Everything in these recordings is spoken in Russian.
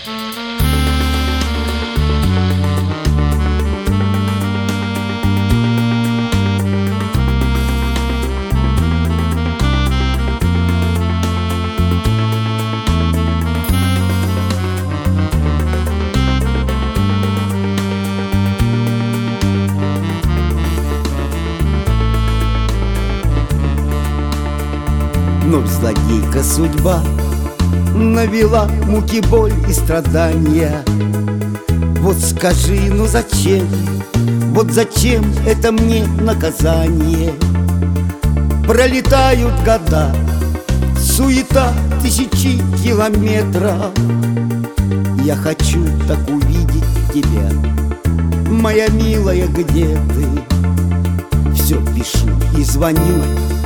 Но злодейка судьба навела муки, боль и страдания. Вот скажи, ну зачем, вот зачем это мне наказание? Пролетают года, суета тысячи километров. Я хочу так увидеть тебя, моя милая, где ты? Все пишу и звоню,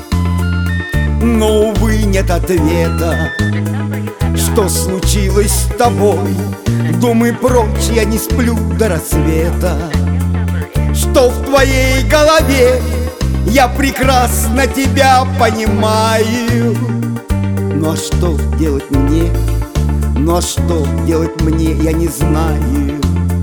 но, увы, нет ответа. Что случилось с тобой? Думай прочь, я не сплю до рассвета. Что в твоей голове? Я прекрасно тебя понимаю. Ну а что делать мне? Ну а что делать мне, я не знаю.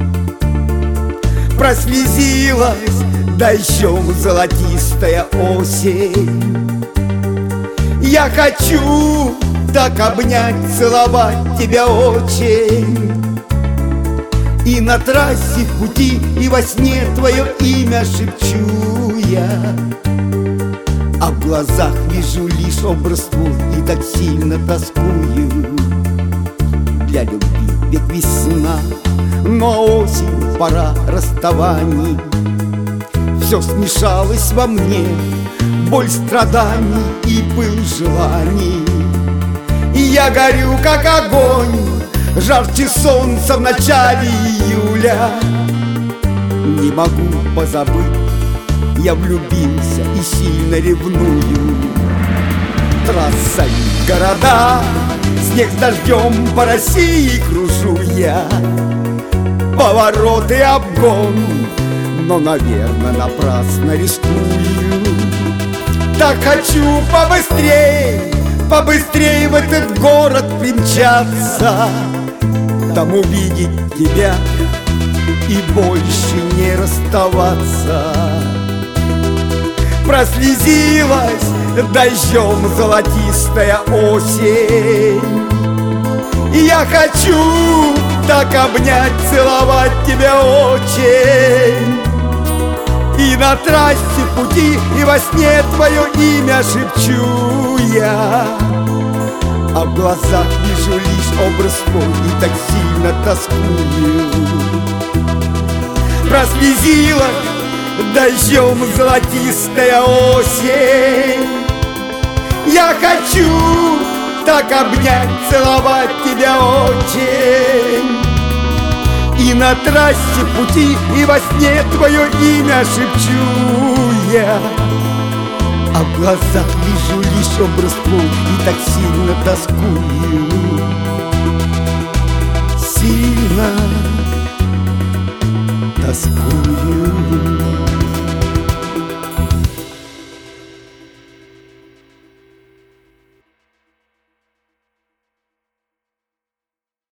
Прослезилась дождем золотистая осень. Я хочу так обнять, целовать тебя очень. И на трассе, в пути, и во сне твое имя шепчу я. А в глазах вижу лишь образ твой, и так сильно тоскую. Для любви ведь весна, но осень, пора расставаний. Все смешалось во мне, боль страданий и пыл желаний. И я горю, как огонь, жарче солнца в начале июля. Не могу позабыть, я влюбился и сильно ревную. Трасса и города, снег с дождем по России кружу я. Повороты, обгон, но, наверное, напрасно рискую. Так хочу побыстрей, побыстрей в этот город примчаться, там увидеть тебя и больше не расставаться. Прослезилась дождем золотистая осень. И я хочу так обнять, целовать тебя очень. И на трассе, в пути, и во сне твое имя шепчу я. А в глазах вижу лишь образ твой, и так сильно тоскую. Прослезилась дождем золотистая осень. Я хочу так обнять, целовать тебя очень. И на трассе, в пути, и во сне твое имя шепчу я. А в глазах вижу лишь образ твой, и так сильно тоскую. Сильно тоскую.